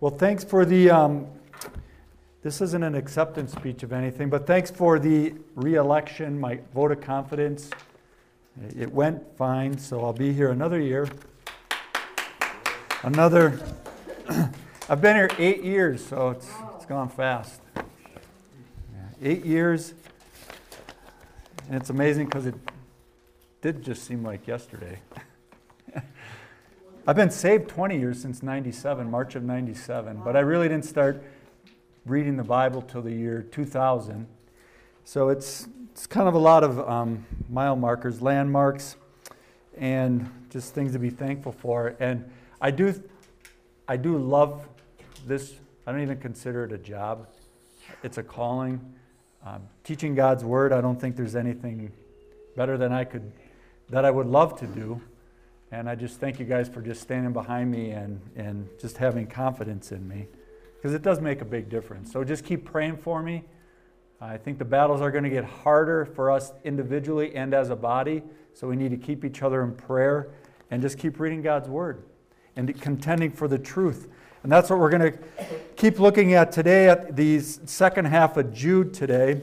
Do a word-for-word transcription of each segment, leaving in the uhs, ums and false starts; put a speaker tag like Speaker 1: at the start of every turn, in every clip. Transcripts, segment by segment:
Speaker 1: Well, thanks for the, um, this isn't an acceptance speech of anything, but thanks for the re-election, my vote of confidence. It went fine, so I'll be here another year. Another, I've been here eight years, so it's, it's gone fast. Yeah, eight years, and it's amazing because it did just seem like yesterday. I've been saved twenty years, since ninety-seven, March of ninety-seven, but I really didn't start reading the Bible till the year two thousand. So it's it's kind of a lot of um, mile markers, landmarks, and just things to be thankful for. And I do, I do love this. I don't even consider it a job. It's a calling. Um, teaching God's Word, I don't think there's anything better than I could, that I would love to do. And I just thank you guys for just standing behind me and, and just having confidence in me, because it does make a big difference. So just keep praying for me. I think the battles are going to get harder for us individually and as a body, so we need to keep each other in prayer and just keep reading God's Word and contending for the truth. And that's what we're going to keep looking at today, at the second half of Jude today.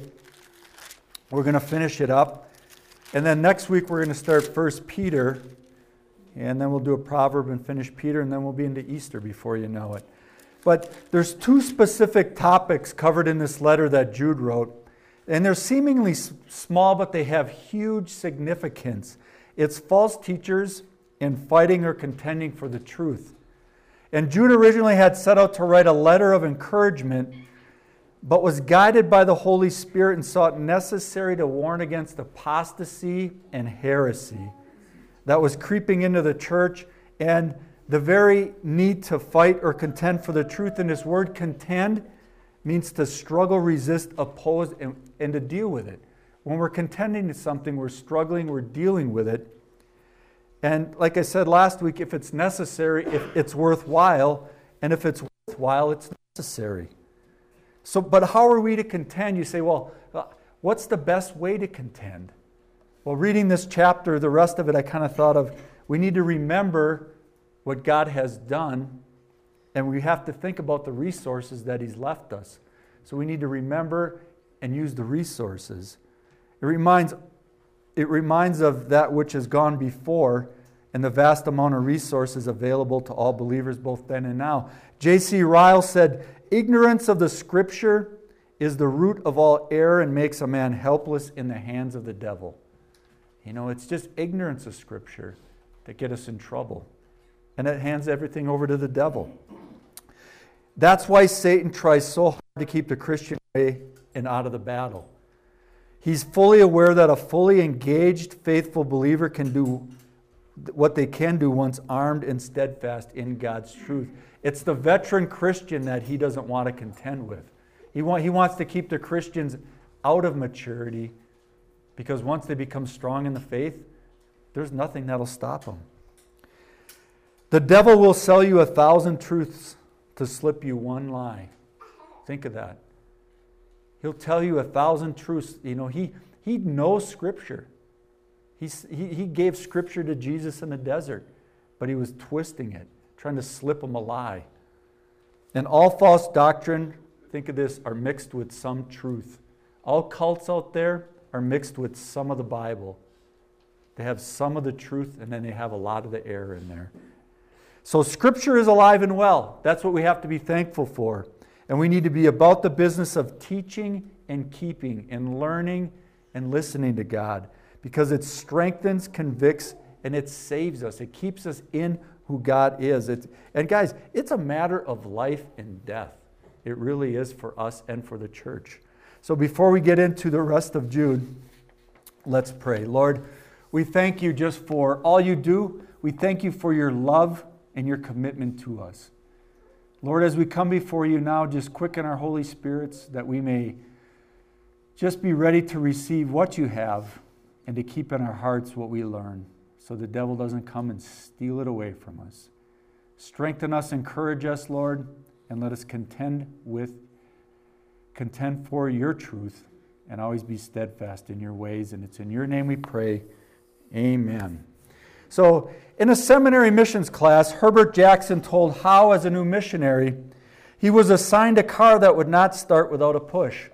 Speaker 1: We're going to finish it up. And then next week we're going to start First Peter. And then we'll do a proverb and finish Peter, and then we'll be into Easter before you know it. But there's two specific topics covered in this letter that Jude wrote. And they're seemingly small, but they have huge significance. It's false teachers and fighting or contending for the truth. And Jude originally had set out to write a letter of encouragement, but was guided by the Holy Spirit and saw it necessary to warn against apostasy and heresy that was creeping into the church, and the very need to fight or contend for the truth. And this word contend means to struggle, resist, oppose, and, and to deal with it. When we're contending to something, we're struggling, we're dealing with it. And like I said last week, if it's necessary, if it's worthwhile, and if it's worthwhile, it's necessary. So, but how are we to contend? You say, well, what's the best way to contend? Well, reading this chapter, the rest of it, I kind of thought of, we need to remember what God has done, and we have to think about the resources that He's left us. So we need to remember and use the resources. It reminds, it reminds of that which has gone before and the vast amount of resources available to all believers both then and now. J C Ryle said, "Ignorance of the Scripture is the root of all error and makes a man helpless in the hands of the devil." You know, it's just ignorance of Scripture that get us in trouble. And it hands everything over to the devil. That's why Satan tries so hard to keep the Christian away and out of the battle. He's fully aware that a fully engaged, faithful believer can do what they can do once armed and steadfast in God's truth. It's the veteran Christian that he doesn't want to contend with. He, want, he wants to keep the Christians out of maturity, because once they become strong in the faith, there's nothing that'll stop them. The devil will sell you a thousand truths to slip you one lie. Think of that. He'll tell you a thousand truths. You know, he, he knows Scripture. He's, he, he gave Scripture to Jesus in the desert, but he was twisting it, trying to slip him a lie. And all false doctrine, think of this, are mixed with some truth. All cults out there are mixed with some of the Bible. They have some of the truth, and then they have a lot of the error in there. So Scripture is alive and well. That's what we have to be thankful for. And we need to be about the business of teaching and keeping and learning and listening to God, because it strengthens, convicts, and it saves us. It keeps us in who God is. It's, and guys, it's a matter of life and death. It really is for us and for the church. So before we get into the rest of Jude, let's pray. Lord, we thank you just for all you do. We thank you for your love and your commitment to us. Lord, as we come before you now, just quicken our Holy Spirits that we may just be ready to receive what you have and to keep in our hearts what we learn, so the devil doesn't come and steal it away from us. Strengthen us, encourage us, Lord, and let us contend with Contend for your truth and always be steadfast in your ways. And it's in your name we pray. Amen. So in a seminary missions class, Herbert Jackson told how, as a new missionary, He was assigned a car that would not start without a push.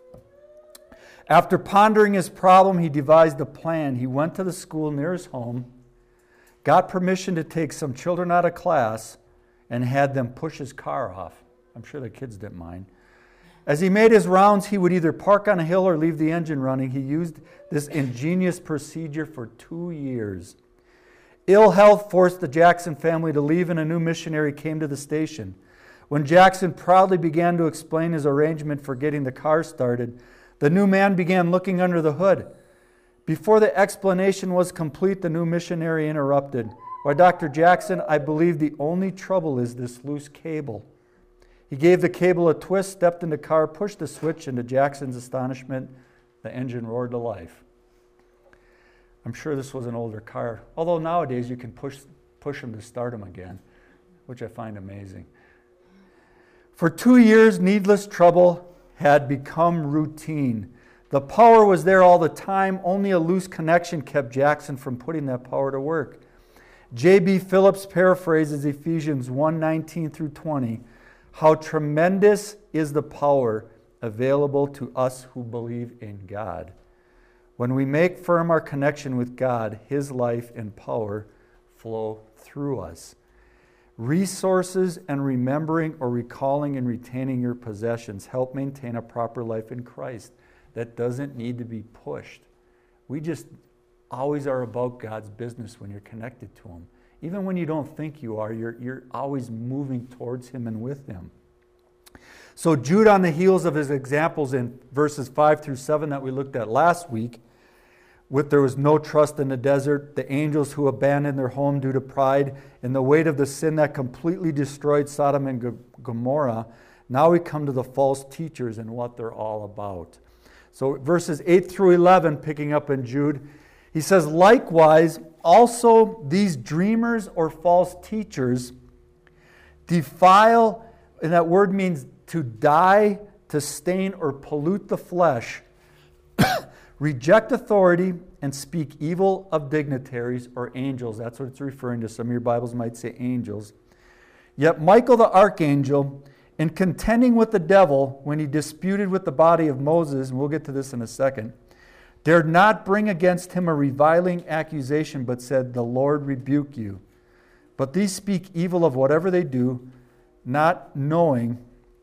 Speaker 1: After pondering his problem, he devised a plan. He went to the school near his home, got permission to take some children out of class, and had them push his car off. I'm sure the kids didn't mind. As he made his rounds, he would either park on a hill or leave the engine running. He used this ingenious procedure for two years. Ill health forced the Jackson family to leave, and a new missionary came to the station. When Jackson proudly began to explain his arrangement for getting the car started, the new man began looking under the hood. Before the explanation was complete, the new missionary interrupted. "Why, Doctor Jackson, I believe the only trouble is this loose cable." He gave the cable a twist, stepped in the car, pushed the switch, and to Jackson's astonishment, the engine roared to life. I'm sure this was an older car, although nowadays you can push, push them to start them again, which I find amazing. For two years, needless trouble had become routine. The power was there all the time. Only a loose connection kept Jackson from putting that power to work. J B Phillips paraphrases Ephesians one nineteen through twenty. How tremendous is the power available to us who believe in God. When we make firm our connection with God, His life and power flow through us. Resources and remembering or recalling and retaining your possessions help maintain a proper life in Christ that doesn't need to be pushed. We just always are about God's business when you're connected to Him. Even when you don't think you are, you're, you're always moving towards Him and with Him. So Jude, on the heels of his examples in verses five through seven that we looked at last week, with there was no trust in the desert, the angels who abandoned their home due to pride, and the weight of the sin that completely destroyed Sodom and Gomorrah, now we come to the false teachers and what they're all about. So verses eight through eleven, picking up in Jude, he says, likewise, also these dreamers or false teachers defile, and that word means to dye, to stain, or pollute the flesh, reject authority, and speak evil of dignitaries or angels. That's what it's referring to. Some of your Bibles might say angels. Yet Michael the archangel, in contending with the devil when he disputed with the body of Moses, and we'll get to this in a second, dared not bring against him a reviling accusation, but said, the Lord rebuke you. But these speak evil of whatever they do, not knowing,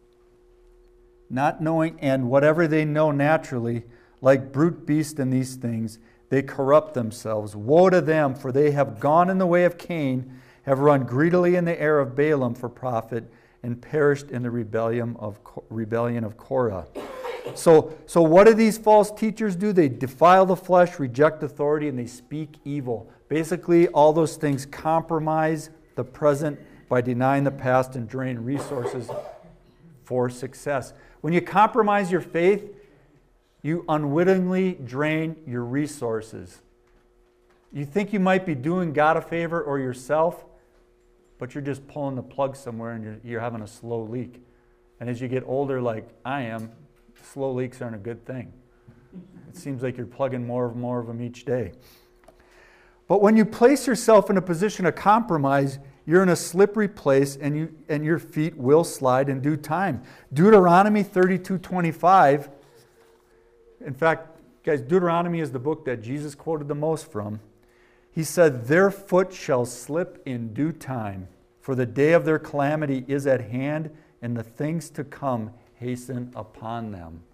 Speaker 1: not knowing, and whatever they know naturally, like brute beasts in these things, they corrupt themselves. Woe to them, for they have gone in the way of Cain, have run greedily in the air of Balaam for profit, and perished in the rebellion of rebellion of Korah. So, so what do these false teachers do? They defile the flesh, reject authority, and they speak evil. Basically, all those things compromise the present by denying the past and drain resources for success. When you compromise your faith, you unwittingly drain your resources. You think you might be doing God a favor or yourself, but you're just pulling the plug somewhere and you're, you're having a slow leak. And as you get older, like I am, slow leaks aren't a good thing. It seems like you're plugging more and more of them each day. But when you place yourself in a position of compromise, you're in a slippery place and you and your feet will slide in due time. Deuteronomy thirty-two twenty-five. In fact, guys, Deuteronomy is the book that Jesus quoted the most from. He said, their foot shall slip in due time, for the day of their calamity is at hand, and the things to come hasten upon them.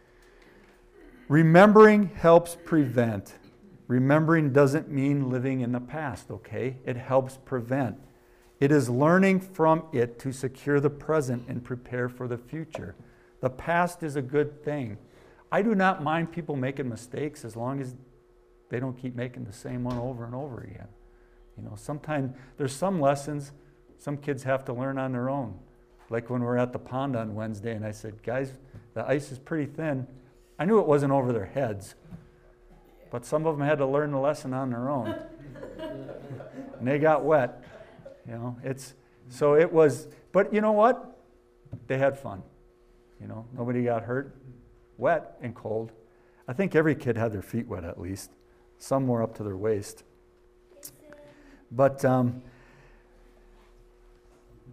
Speaker 1: Remembering helps prevent. Remembering doesn't mean living in the past, okay? It helps prevent. It is learning from it to secure the present and prepare for the future. The past is a good thing. I do not mind people making mistakes as long as they don't keep making the same one over and over again. You know, sometimes there's some lessons some kids have to learn on their own. Like when we were at the pond on Wednesday and I said, guys, the ice is pretty thin. I knew it wasn't over their heads, but some of them had to learn the lesson on their own. And they got wet. You know, it's, so it was, but you know what? They had fun. You know, nobody got hurt. Wet and cold. I think every kid had their feet wet at least. Some were up to their waist. But um,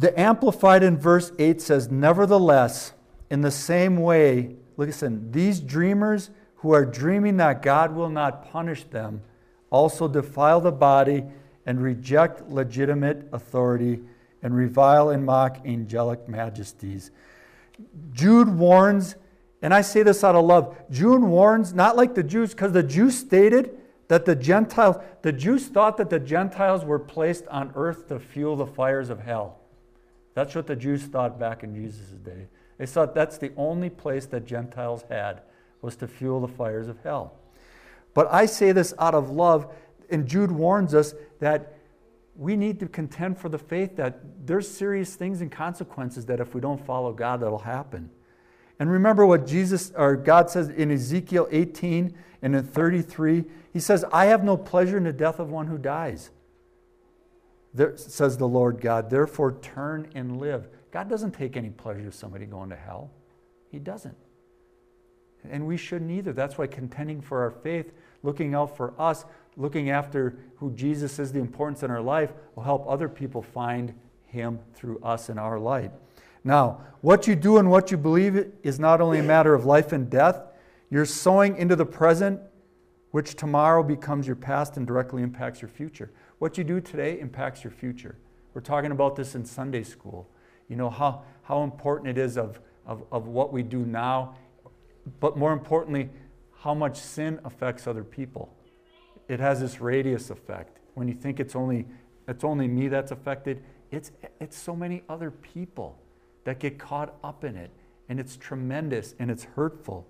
Speaker 1: The Amplified in verse eight says, nevertheless, in the same way, listen, these dreamers who are dreaming that God will not punish them also defile the body and reject legitimate authority and revile and mock angelic majesties. Jude warns, and I say this out of love, Jude warns, not like the Jews, because the Jews stated that the Gentiles, the Jews thought that the Gentiles were placed on earth to fuel the fires of hell. That's what the Jews thought back in Jesus' day. They thought that's the only place that Gentiles had, was to fuel the fires of hell. But I say this out of love, and Jude warns us that we need to contend for the faith, that there's serious things and consequences that if we don't follow God, that'll happen. And remember what Jesus or God says in Ezekiel eighteen and in thirty-three. He says, I have no pleasure in the death of one who dies. There, says the Lord God, therefore turn and live. God doesn't take any pleasure of somebody going to hell. He doesn't. And we shouldn't either. That's why contending for our faith, looking out for us, looking after who Jesus is, the importance in our life, will help other people find Him through us in our light. Now, what you do and what you believe is not only a matter of life and death. You're sowing into the present, which tomorrow becomes your past and directly impacts your future. What you do today impacts your future. We're talking about this in Sunday school. You know, how, how important it is of, of, of what we do now, but more importantly, how much sin affects other people. It has this radius effect. When you think it's only it's only me that's affected, it's it's so many other people that get caught up in it, and it's tremendous and it's hurtful.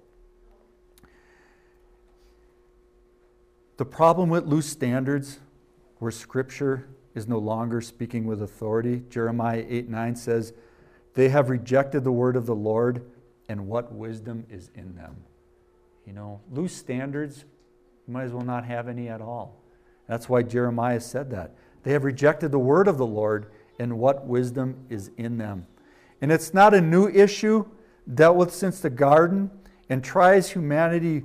Speaker 1: The problem with loose standards, where Scripture is no longer speaking with authority, Jeremiah eight nine says, they have rejected the word of the Lord, and what wisdom is in them. You know, loose standards, you might as well not have any at all. That's why Jeremiah said that. They have rejected the word of the Lord, and what wisdom is in them. And it's not a new issue dealt with since the garden, and tries humanity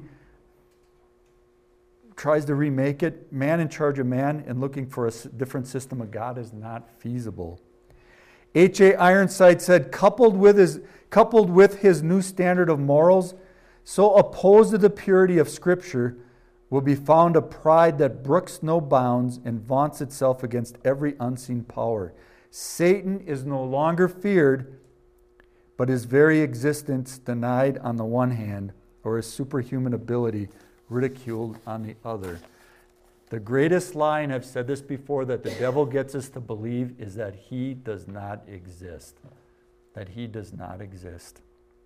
Speaker 1: tries to remake it. Man in charge of man and looking for a different system of God is not feasible. H A Ironside said, coupled with his coupled with his new standard of morals, so opposed to the purity of Scripture, will be found a pride that brooks no bounds and vaunts itself against every unseen power. Satan is no longer feared, but his very existence denied on the one hand, or his superhuman ability ridiculed on the other. The greatest lie, and I've said this before, that the devil gets us to believe is that he does not exist. That he does not exist.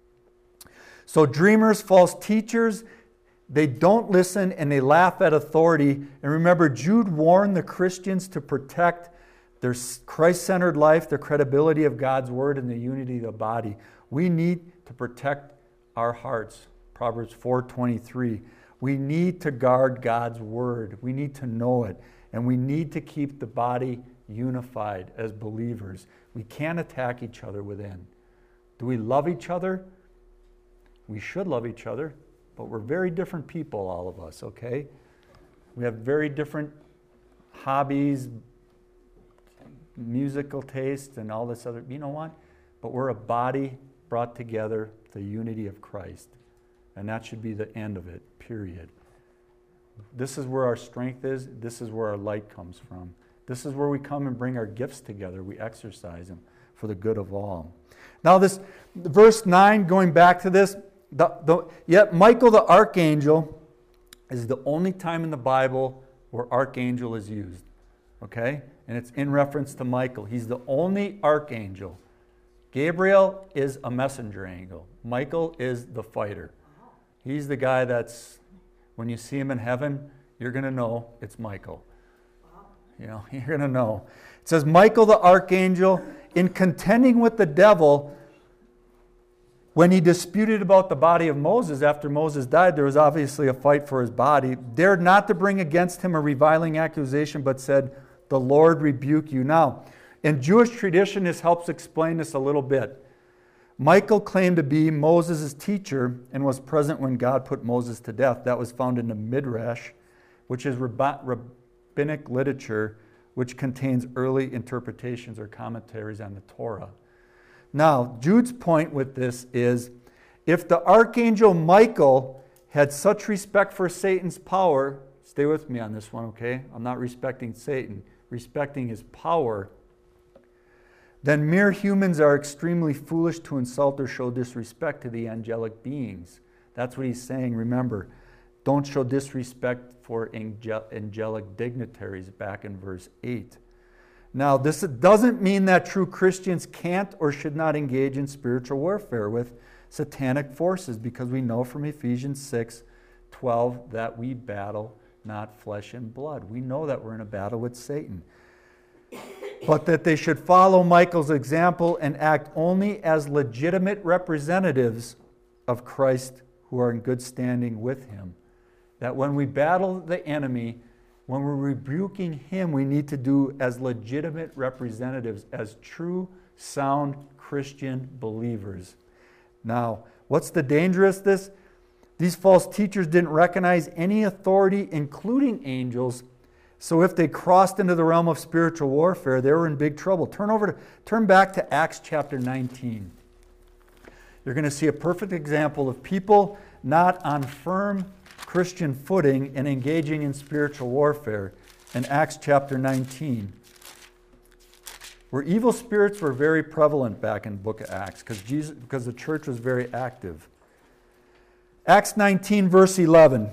Speaker 1: So dreamers, false teachers, they don't listen and they laugh at authority. And remember, Jude warned the Christians to protect their Christ-centered life, the credibility of God's word, and the unity of the body. We need to protect our hearts. Proverbs four twenty-three. We need to guard God's word. We need to know it. And we need to keep the body unified as believers. We can't attack each other within. Do we love each other? We should love each other, but we're very different people, all of us, okay? We have very different hobbies, musical tastes, and all this other, you know what? But we're a body brought together, the unity of Christ. And that should be the end of it, period. This is where our strength is. This is where our light comes from. This is where we come and bring our gifts together. We exercise them for the good of all. Now this, verse nine, going back to this, the, the, yet Michael the archangel is the only time in the Bible where archangel is used. Okay? And it's in reference to Michael. He's the only archangel. Gabriel is a messenger angel. Michael is the fighter. He's the guy that's, when you see him in heaven, you're going to know it's Michael. You know, you're going to know. It says, Michael the archangel, in contending with the devil, when he disputed about the body of Moses after Moses died, there was obviously a fight for his body, dared not to bring against him a reviling accusation, but said, the Lord rebuke you. Now, in Jewish tradition, this helps explain this a little bit. Michael claimed to be Moses' teacher and was present when God put Moses to death. That was found in the Midrash, which is rabbinic literature which contains early interpretations or commentaries on the Torah. Now, Jude's point with this is, if the archangel Michael had such respect for Satan's power, stay with me on this one, okay? I'm not respecting Satan, respecting his power, then mere humans are extremely foolish to insult or show disrespect to the angelic beings. That's what he's saying. Remember, don't show disrespect for angel- angelic dignitaries, back in verse eight. Now, this doesn't mean that true Christians can't or should not engage in spiritual warfare with satanic forces, because we know from Ephesians six twelve that we battle not flesh and blood. We know that we're in a battle with Satan. But that they should follow Michael's example and act only as legitimate representatives of Christ who are in good standing with him. That when we battle the enemy, when we're rebuking him, we need to do as legitimate representatives, as true, sound Christian believers. Now, what's the danger of this? These false teachers didn't recognize any authority, including angels. So if they crossed into the realm of spiritual warfare, they were in big trouble. Turn over to, turn back to Acts chapter nineteen. You're going to see a perfect example of people not on firm Christian footing and engaging in spiritual warfare in Acts chapter nineteen, where evil spirits were very prevalent back in the book of Acts because Jesus, because the church was very active. Acts nineteen, verse eleven.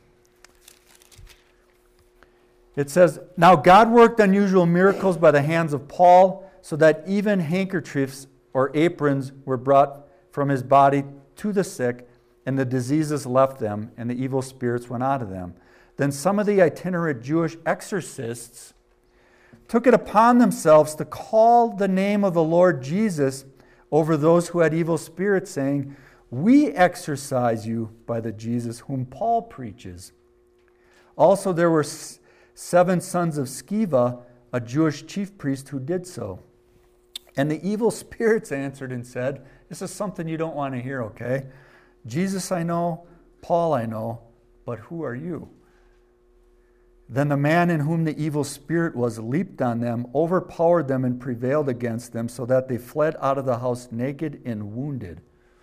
Speaker 1: It says, "Now God worked unusual miracles by the hands of Paul, so that even handkerchiefs or aprons were brought from his body to the sick, and the diseases left them, and the evil spirits went out of them. Then some of the itinerant Jewish exorcists took it upon themselves to call the name of the Lord Jesus over those who had evil spirits, saying, 'We exorcise you by the Jesus whom Paul preaches.' Also there were seven sons of Sceva, a Jewish chief priest, who did so. And the evil spirits answered and said," this is something you don't want to hear, okay? "Jesus I know, Paul I know, but who are you?" Then the man in whom the evil spirit was leaped on them, overpowered them, and prevailed against them, so that they fled out of the house naked and wounded.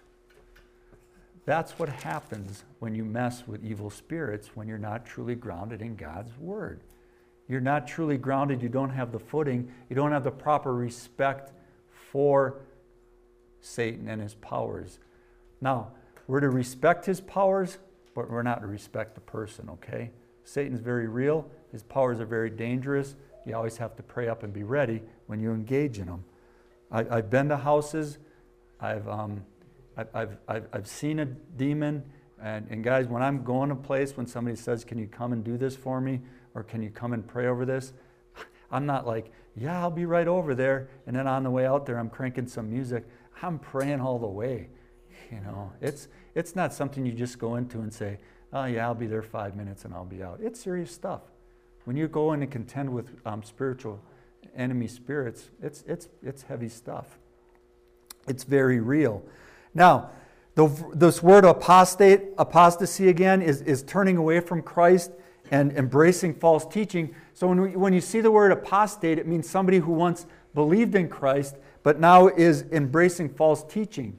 Speaker 1: That's what happens when you mess with evil spirits, when you're not truly grounded in God's word. You're not truly grounded, you don't have the footing, you don't have the proper respect for Satan and his powers. Now, we're to respect his powers, but we're not to respect the person, okay? Satan's very real, his powers are very dangerous. You always have to pray up and be ready when you engage in them. I, I've been to houses, I've... Um, I've, I've, I've seen a demon, and, and guys, when I'm going to a place, when somebody says, "Can you come and do this for me?" or "Can you come and pray over this?" I'm not like, "Yeah, I'll be right over there," and then on the way out there, I'm cranking some music. I'm praying all the way. You know, it's it's not something you just go into and say, "Oh yeah, I'll be there five minutes and I'll be out." It's serious stuff. When you go in and contend with um, spiritual enemy spirits, it's it's it's heavy stuff. It's very real. Now, the, this word apostate, apostasy again, is, is turning away from Christ and embracing false teaching. So when, we, when you see the word apostate, it means somebody who once believed in Christ, but now is embracing false teaching.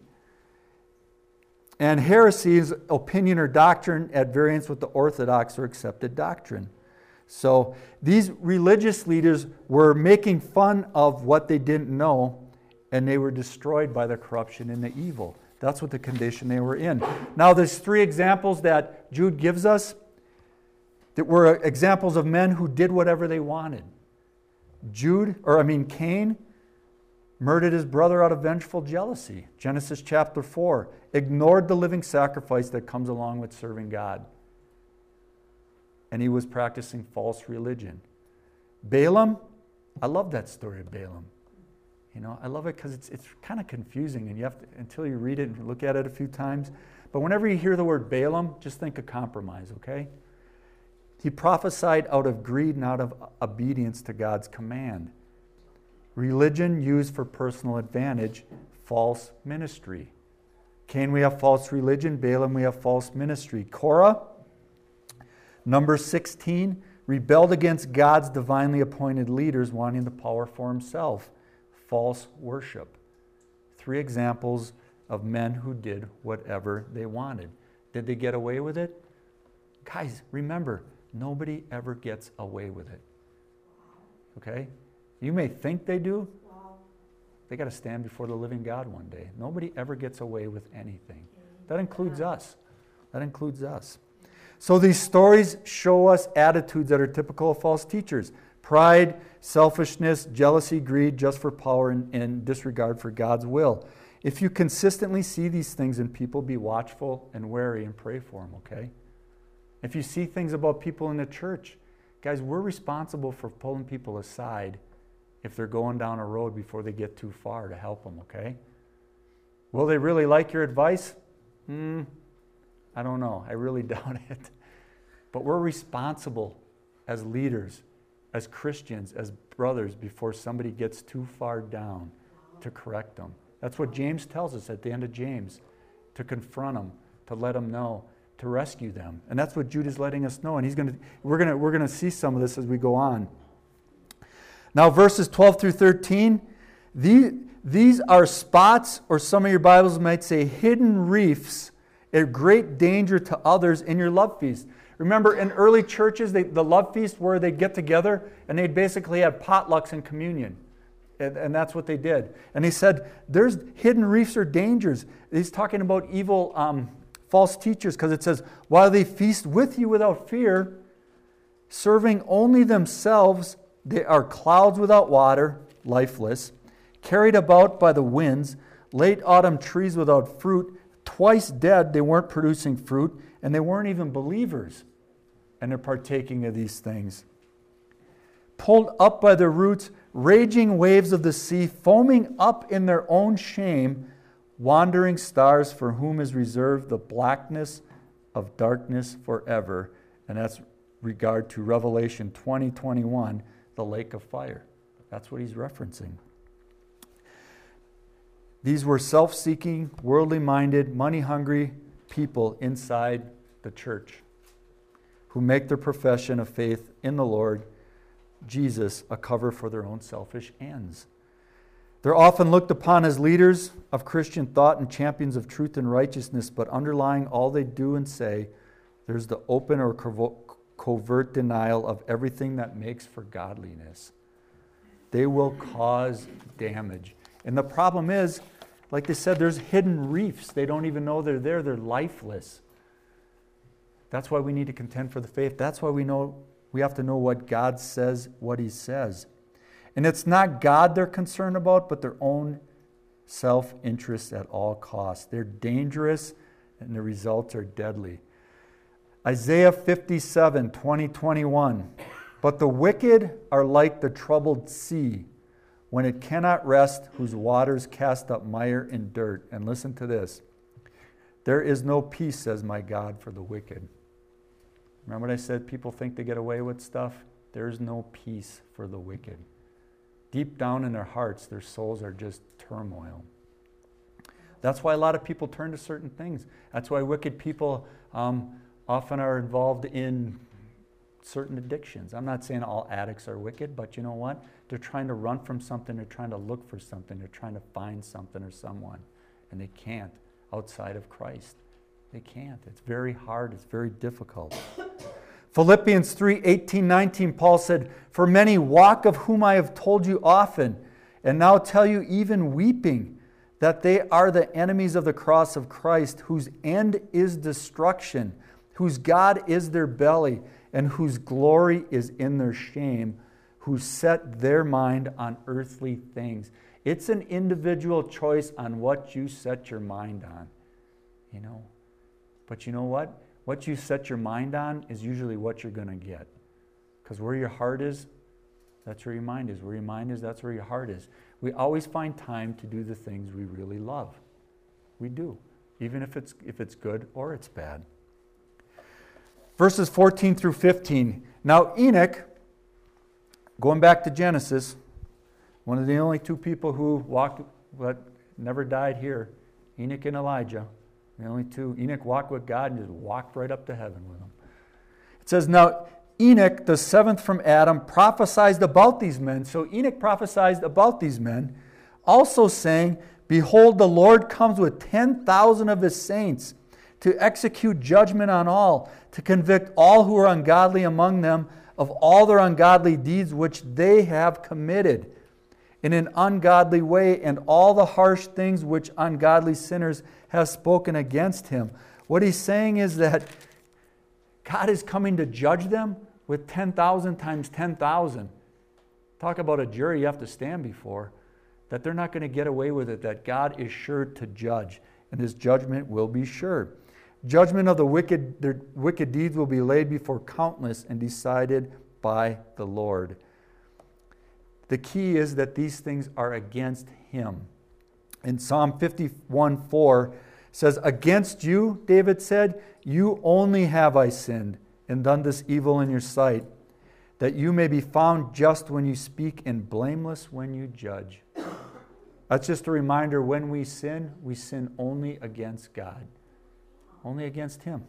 Speaker 1: And heresy is opinion or doctrine at variance with the orthodox or accepted doctrine. So these religious leaders were making fun of what they didn't know, and they were destroyed by the corruption and the evil. That's what the condition they were in. Now, there's three examples that Jude gives us that were examples of men who did whatever they wanted. Jude, or I mean Cain, murdered his brother out of vengeful jealousy. Genesis chapter four. Ignored the living sacrifice that comes along with serving God. And he was practicing false religion. Balaam, I love that story of Balaam. You know, I love it because it's it's kind of confusing, and you have to, until you read it and look at it a few times. But whenever you hear the word Balaam, just think of compromise, okay? He prophesied out of greed and out of obedience to God's command. Religion used for personal advantage, false ministry. Cain, we have false religion. Balaam, we have false ministry. Korah, Numbers sixteen, rebelled against God's divinely appointed leaders, wanting the power for himself. False worship. Three examples of men who did whatever they wanted. Did they get away with it? Guys, remember, nobody ever gets away with it. Okay? You may think they do. They got to stand before the living God one day. Nobody ever gets away with anything. That includes us. That includes us. So these stories show us attitudes that are typical of false teachers. Pride, selfishness, jealousy, greed, just for power, and, and disregard for God's will. If you consistently see these things in people, be watchful and wary and pray for them, okay? If you see things about people in the church, guys, we're responsible for pulling people aside if they're going down a road before they get too far to help them, okay? Will they really like your advice? Hmm, I don't know. I really doubt it. But we're responsible as leaders, as Christians, as brothers, before somebody gets too far down to correct them. That's what James tells us at the end of James, to confront them, to let them know, to rescue them. And that's what Jude is letting us know. And he's going to, we're going to, we're going to see some of this as we go on. Now, verses twelve through thirteen, these, these are spots, or some of your Bibles might say hidden reefs, at great danger to others in your love feast. Remember, in early churches, they, the love feast where they'd get together and they'd basically have potlucks and communion. And, and that's what they did. And he said, there's hidden reefs or dangers. He's talking about evil um, false teachers, because it says, while they feast with you without fear, serving only themselves, they are clouds without water, lifeless, carried about by the winds, late autumn trees without fruit, twice dead, they weren't producing fruit, and they weren't even believers, and they're partaking of these things. Pulled up by the roots, raging waves of the sea, foaming up in their own shame, wandering stars for whom is reserved the blackness of darkness forever. And that's regard to Revelation twenty twenty-one, the lake of fire. That's what he's referencing. These were self-seeking, worldly-minded, money-hungry people inside the church who make their profession of faith in the Lord Jesus a cover for their own selfish ends. They're often looked upon as leaders of Christian thought and champions of truth and righteousness, but underlying all they do and say, there's the open or covert denial of everything that makes for godliness. They will cause damage. And the problem is, like they said, there's hidden reefs. They don't even know they're there. They're lifeless. That's why we need to contend for the faith. That's why we know we have to know what God says, what he says. And it's not God they're concerned about, but their own self-interest at all costs. They're dangerous, and the results are deadly. Isaiah fifty-seven, twenty, twenty-one. But the wicked are like the troubled sea, when it cannot rest, whose waters cast up mire and dirt. And listen to this. There is no peace, says my God, for the wicked. Remember what I said? People think they get away with stuff. There's no peace for the wicked. Deep down in their hearts, their souls are just turmoil. That's why a lot of people turn to certain things. That's why wicked people um, often are involved in certain addictions. I'm not saying all addicts are wicked, but you know what? They're trying to run from something. They're trying to look for something. They're trying to find something or someone. And they can't outside of Christ. They can't. It's very hard. It's very difficult. Philippians three, eighteen, nineteen, Paul said, for many walk of whom I have told you often, and now tell you even weeping, that they are the enemies of the cross of Christ, whose end is destruction, whose God is their belly, and whose glory is in their shame, who set their mind on earthly things. It's an individual choice on what you set your mind on, you know. But you know what? What you set your mind on is usually what you're going to get. Because where your heart is, that's where your mind is. Where your mind is, that's where your heart is. We always find time to do the things we really love. We do. Even if it's if it's good or it's bad. Verses fourteen through fifteen. Now Enoch, going back to Genesis, one of the only two people who walked, but never died here, Enoch and Elijah. The only two. Enoch walked with God and just walked right up to heaven with him. It says, now Enoch, the seventh from Adam, prophesied about these men. So Enoch prophesied about these men, also saying, Behold, the Lord comes with ten thousand of his saints to execute judgment on all, to convict all who are ungodly among them of all their ungodly deeds which they have committed in an ungodly way, and all the harsh things which ungodly sinners have spoken against him. What he's saying is that God is coming to judge them with ten thousand times ten thousand. Talk about a jury you have to stand before. That they're not going to get away with it, that God is sure to judge, and his judgment will be sure. Judgment of the wicked, their wicked deeds will be laid before countless and decided by the Lord. The key is that these things are against him. In Psalm fifty-one four says, Against you, David said, you only have I sinned and done this evil in your sight, that you may be found just when you speak and blameless when you judge. That's just a reminder, when we sin, we sin only against God. Only against him.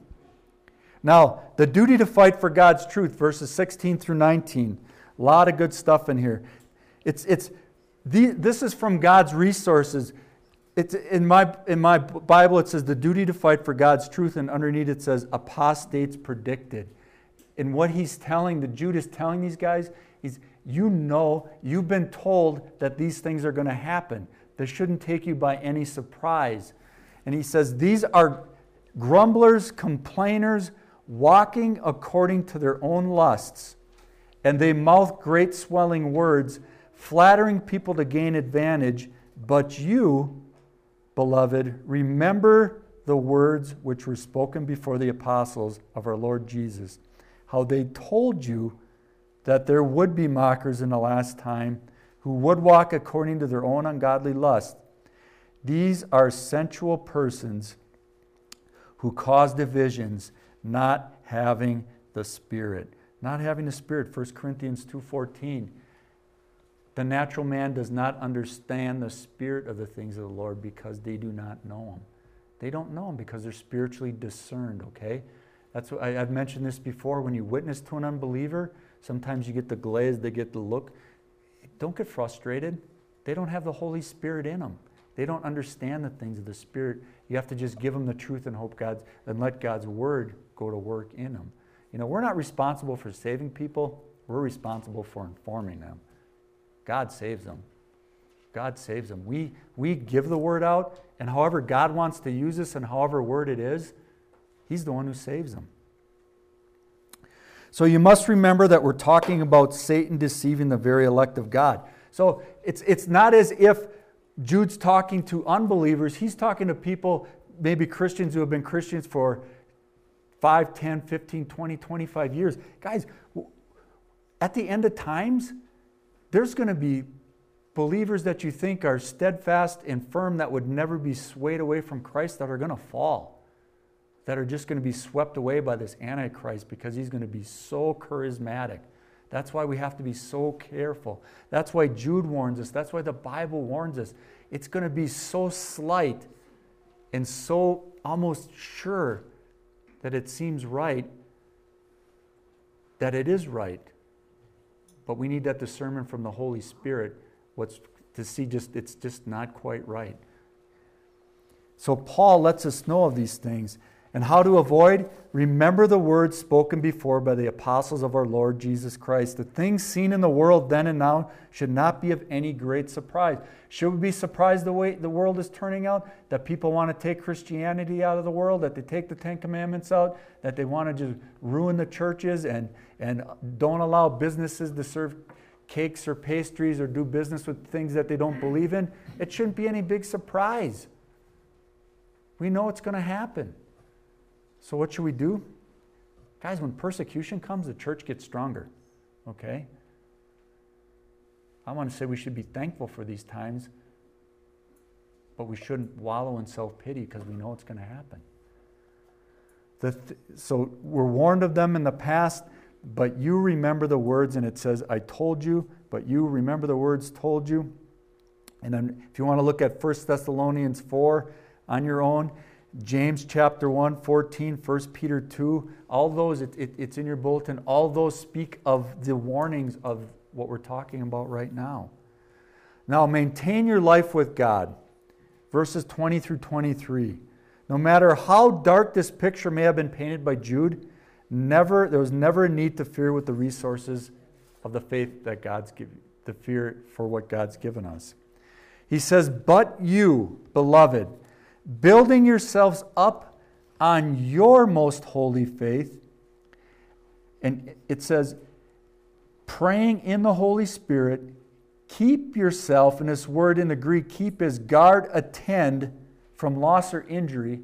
Speaker 1: Now, the duty to fight for God's truth, verses sixteen through nineteen. A lot of good stuff in here. It's it's the, this is from God's resources. It's in my in my Bible it says the duty to fight for God's truth, and underneath it says apostates predicted. And what he's telling, the Jude is telling these guys, is you know, you've been told that these things are going to happen. This shouldn't take you by any surprise. And he says these are grumblers, complainers, walking according to their own lusts, and they mouth great swelling words, flattering people to gain advantage. But you, beloved, remember the words which were spoken before the apostles of our Lord Jesus, how they told you that there would be mockers in the last time who would walk according to their own ungodly lust. These are sensual persons who cause divisions, not having the Spirit. Not having the Spirit, First Corinthians two fourteen. The natural man does not understand the spirit of the things of the Lord because they do not know him. They don't know him because they're spiritually discerned, okay? That's what I, I've mentioned this before. When you witness to an unbeliever, sometimes you get the glaze, they get the look. Don't get frustrated. They don't have the Holy Spirit in them. They don't understand the things of the Spirit. You have to just give them the truth and hope God's, and let God's Word go to work in them. You know, we're not responsible for saving people. We're responsible for informing them. God saves them. God saves them. We, we give the Word out, and however God wants to use us and however word it is, He's the one who saves them. So you must remember that we're talking about Satan deceiving the very elect of God. So it's it's not as if Jude's talking to unbelievers. He's talking to people, maybe Christians who have been Christians for five, ten, fifteen, twenty, twenty-five years. Guys, at the end of times, there's going to be believers that you think are steadfast and firm that would never be swayed away from Christ that are going to fall, that are just going to be swept away by this Antichrist because he's going to be so charismatic. That's why we have to be so careful. That's why Jude warns us. That's why the Bible warns us. It's going to be so slight and so almost sure that it seems right that it is right. But we need that discernment from the Holy Spirit what's to see just it's just not quite right. So Paul lets us know of these things. And how to avoid? Remember the words spoken before by the apostles of our Lord Jesus Christ. The things seen in the world then and now should not be of any great surprise. Should we be surprised the way the world is turning out? That people want to take Christianity out of the world? That they take the Ten Commandments out? That they want to just ruin the churches and, and don't allow businesses to serve cakes or pastries or do business with things that they don't believe in? It shouldn't be any big surprise. We know it's going to happen. So what should we do? Guys, when persecution comes, the church gets stronger. Okay? I want to say we should be thankful for these times, but we shouldn't wallow in self-pity because we know it's going to happen. The th- so we're warned of them in the past, but you remember the words, and it says, I told you, but you remember the words told you. And then if you want to look at First Thessalonians four on your own, James chapter one, fourteen, First Peter two, all those, it, it, it's in your bulletin, all those speak of the warnings of what we're talking about right now. Now maintain your life with God. Verses twenty through twenty-three. No matter how dark this picture may have been painted by Jude, never there was never a need to fear with the resources of the faith that God's given, the fear for what God's given us. He says, but you, beloved, building yourselves up on your most holy faith, and it says, praying in the Holy Spirit, keep yourself, and this word in the Greek, keep, is guard, attend from loss or injury.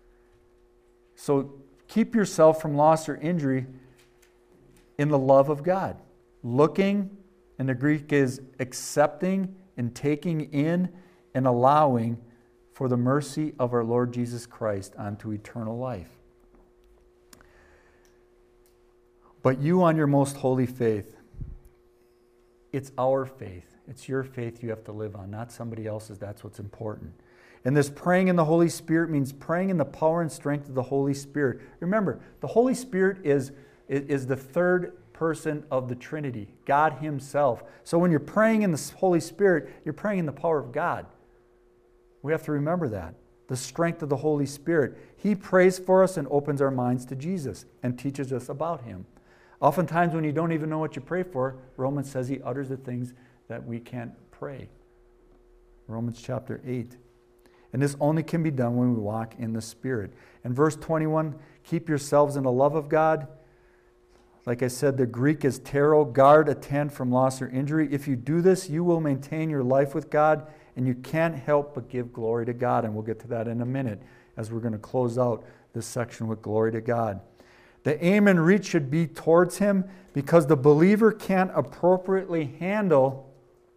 Speaker 1: So keep yourself from loss or injury in the love of God. Looking, in the Greek, is accepting and taking in and allowing for the mercy of our Lord Jesus Christ unto eternal life. But you on your most holy faith, it's our faith. It's your faith you have to live on, not somebody else's. That's what's important. And this praying in the Holy Spirit means praying in the power and strength of the Holy Spirit. Remember, the Holy Spirit is, is the third person of the Trinity, God Himself. So when you're praying in the Holy Spirit, you're praying in the power of God. We have to remember that. The strength of the Holy Spirit. He prays for us and opens our minds to Jesus and teaches us about Him. Oftentimes when you don't even know what you pray for, Romans says He utters the things that we can't pray. Romans chapter eight. And this only can be done when we walk in the Spirit. And verse twenty-one, keep yourselves in the love of God. Like I said, the Greek is tero, guard, attend from loss or injury. If you do this, you will maintain your life with God, and you can't help but give glory to God. And we'll get to that in a minute as we're going to close out this section with glory to God. The aim and reach should be towards Him, because the believer can't appropriately handle,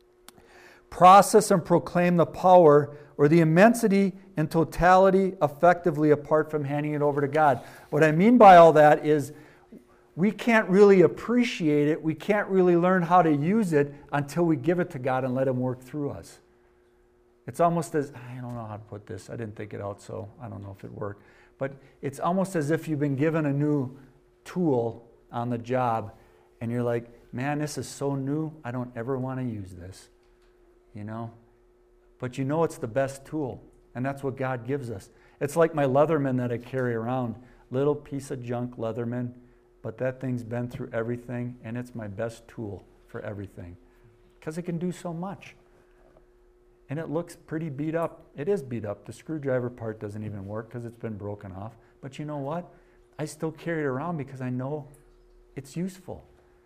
Speaker 1: process, and proclaim the power or the immensity and totality effectively apart from handing it over to God. What I mean by all that is we can't really appreciate it, we can't really learn how to use it until we give it to God and let Him work through us. It's almost as, I don't know how to put this, I didn't think it out, so I don't know if it worked. But it's almost as if you've been given a new tool on the job and you're like, man, this is so new, I don't ever want to use this. You know? But you know it's the best tool, and that's what God gives us. It's like my Leatherman that I carry around, little piece of junk Leatherman, but that thing's been through everything, and it's my best tool for everything because it can do so much. And it looks pretty beat up. It is beat up. The screwdriver part doesn't even work because it's been broken off. But you know what? I still carry it around because I know it's useful.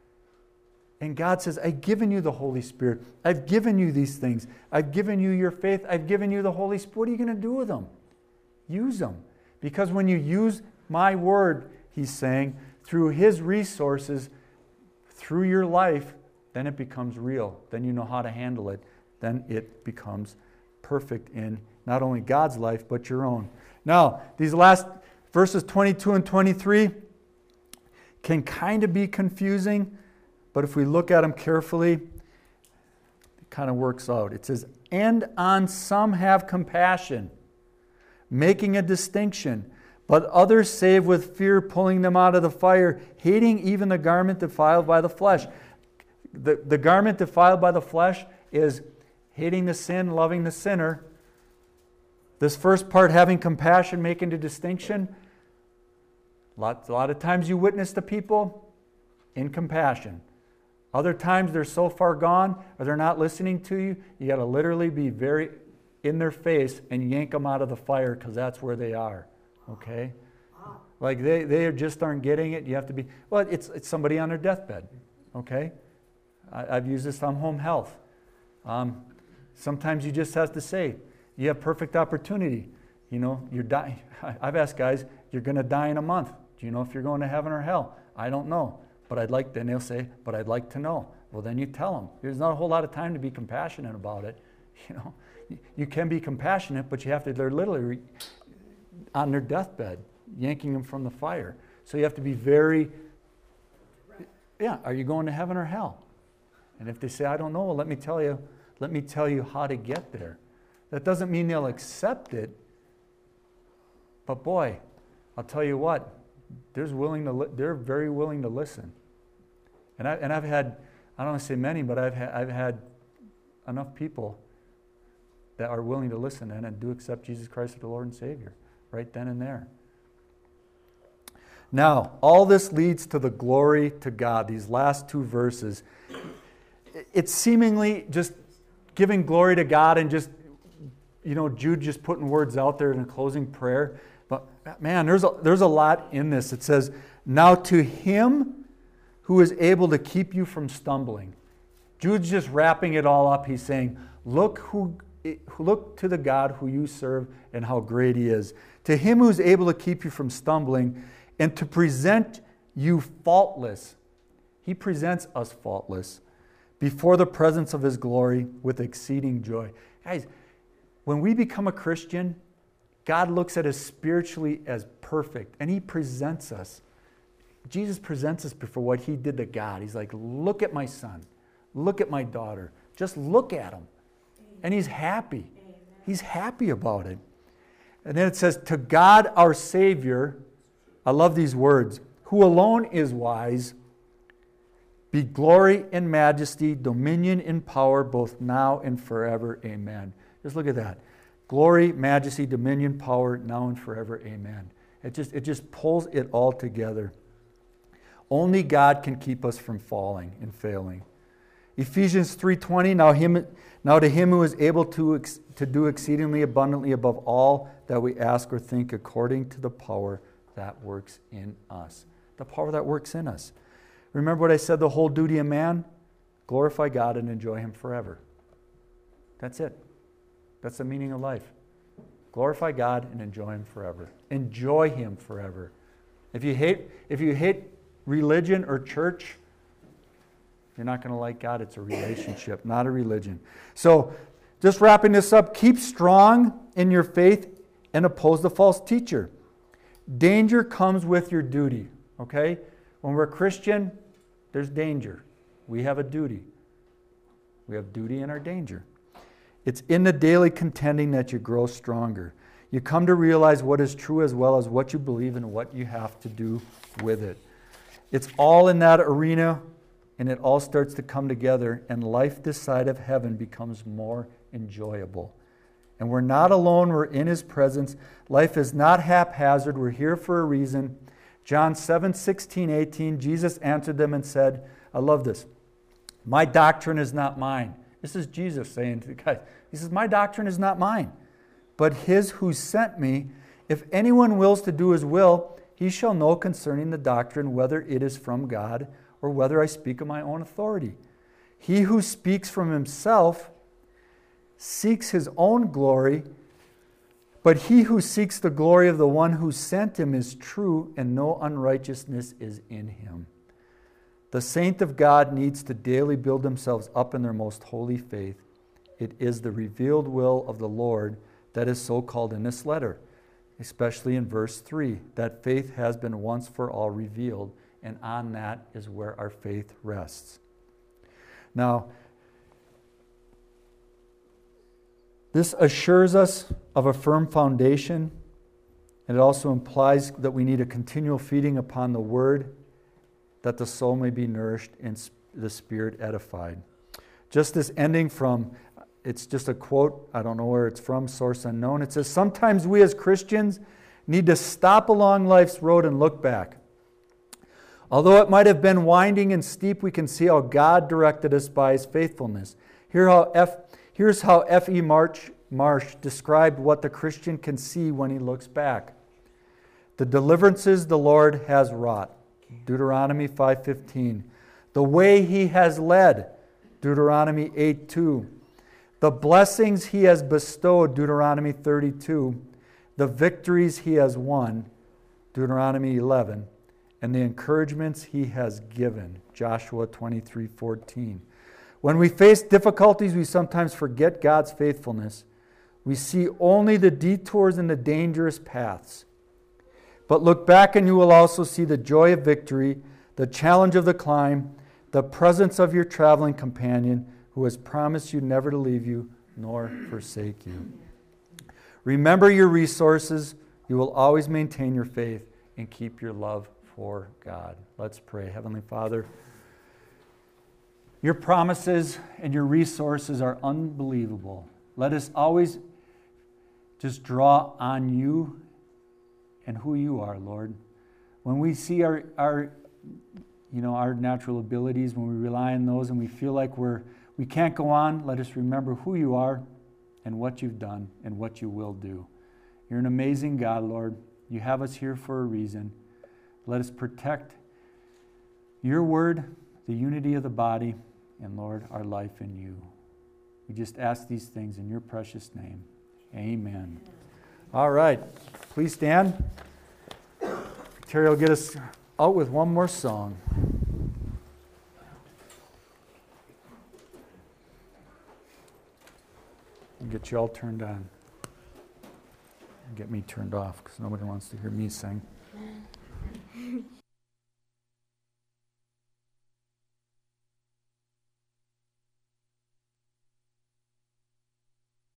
Speaker 1: And God says, I've given you the Holy Spirit. I've given you these things. I've given you your faith. I've given you the Holy Spirit. What are you going to do with them? Use them. Because when you use my word, He's saying, through His resources, through your life, then it becomes real. Then you know how to handle it. Then it becomes perfect in not only God's life, but your own. Now, these last verses twenty-two and twenty-three can kind of be confusing, but if we look at them carefully, it kind of works out. It says, and on some have compassion, making a distinction, but others save with fear, pulling them out of the fire, hating even the garment defiled by the flesh. The, the garment defiled by the flesh is hating the sin, loving the sinner. This first part, having compassion, making a distinction. A lot, a lot of times you witness to people in compassion. Other times they're so far gone or they're not listening to you, you got to literally be very in their face and yank them out of the fire because that's where they are. Okay? Like they, they just aren't getting it. You have to be, well, it's, it's somebody on their deathbed. Okay? I, I've used this on home health. Um, sometimes you just have to say, you have perfect opportunity. You know, you're dying. I've asked guys, you're going to die in a month. Do you know if you're going to heaven or hell? I don't know. But I'd like, then they'll say, but I'd like to know. Well, then you tell them. There's not a whole lot of time to be compassionate about it. You know, you can be compassionate, but you have to, they're literally on their deathbed, yanking them from the fire. So you have to be very, yeah, are you going to heaven or hell? And if they say, I don't know, well, let me tell you, let me tell you how to get there. That doesn't mean they'll accept it, But boy, I'll tell you what, there's willing to li- they're very willing to listen. And, I, and I've had, I don't want to say many, but I've, ha- I've had enough people that are willing to listen and, and do accept Jesus Christ as the Lord and Savior right then and there. Now, all this leads to the glory to God. These last two verses, it's seemingly just giving glory to God and just, you know, Jude just putting words out there in a closing prayer. But man, there's a, there's a lot in this. It says, now to Him who is able to keep you from stumbling. Jude's just wrapping it all up. He's saying, look who, look to the God who you serve and how great He is. To Him who is able to keep you from stumbling and to present you faultless. He presents us faultless before the presence of His glory with exceeding joy. Guys, when we become a Christian, God looks at us spiritually as perfect, and He presents us. Jesus presents us before what He did to God. He's like, look at my son. Look at my daughter. Just look at him. And He's happy. He's happy about it. And then it says, to God our Savior, I love these words, who alone is wise, be glory and majesty, dominion and power, both now and forever. Amen. Just look at that. Glory, majesty, dominion, power, now and forever. Amen. It just, it just pulls it all together. Only God can keep us from falling and failing. Ephesians three twenty, now him, now to Him who is able to, ex, to do exceedingly abundantly above all that we ask or think, according to the power that works in us. The power that works in us. Remember what I said, the whole duty of man? Glorify God and enjoy Him forever. That's it. That's the meaning of life. Glorify God and enjoy Him forever. Enjoy Him forever. If you hate, if you hate religion or church, you're not going to like God. It's a relationship, not a religion. So, just wrapping this up, keep strong in your faith and oppose the false teacher. Danger comes with your duty, okay? When we're a Christian, there's danger. We have a duty. We have duty and our danger. It's in the daily contending that you grow stronger. You come to realize what is true as well as what you believe and what you have to do with it. It's all in that arena, and it all starts to come together, and life this side of heaven becomes more enjoyable. And we're not alone. We're in His presence. Life is not haphazard. We're here for a reason. John seven, sixteen, eighteen, Jesus answered them and said, I love this, my doctrine is not mine. This is Jesus saying to the guys, He says, my doctrine is not mine, but His who sent me. If anyone wills to do His will, he shall know concerning the doctrine whether it is from God or whether I speak of my own authority. He who speaks from himself seeks his own glory, but he who seeks the glory of the one who sent him is true, and no unrighteousness is in him. The saint of God needs to daily build themselves up in their most holy faith. It is the revealed will of the Lord that is so called in this letter, especially in verse three, that faith has been once for all revealed, and on that is where our faith rests. Now, this assures us of a firm foundation, and it also implies that we need a continual feeding upon the Word, that the soul may be nourished and the spirit edified. Just this ending from, it's just a quote, I don't know where it's from, source unknown. It says, sometimes we as Christians need to stop along life's road and look back. Although it might have been winding and steep, we can see how God directed us by His faithfulness. Here how F, here's how F E Marsh, Marsh described what the Christian can see when he looks back. The deliverances the Lord has wrought. Deuteronomy five fifteen. The way He has led. Deuteronomy eight two. The blessings He has bestowed. Deuteronomy thirty-two. The victories He has won. Deuteronomy eleven. And the encouragements He has given. Joshua twenty-three fourteen. When we face difficulties, we sometimes forget God's faithfulness. We see only the detours and the dangerous paths. But look back and you will also see the joy of victory, the challenge of the climb, the presence of your traveling companion who has promised you never to leave you nor forsake you. Remember your resources, You will always maintain your faith and keep your love for God. Let's pray. Heavenly Father, your promises and your resources are unbelievable. Let us always just draw on you and who you are, Lord. When we see our, our, you know, our natural abilities, when we rely on those and we feel like we're, we can't go on, let us remember who you are and what you've done and what you will do. You're an amazing God, Lord. You have us here for a reason. Let us protect your word, the unity of the body, and Lord, our life in you. We just ask these things in your precious name. Amen. All right. Please stand. Terry will get us out with one more song. And get you all turned on. And get me turned off because nobody wants to hear me sing.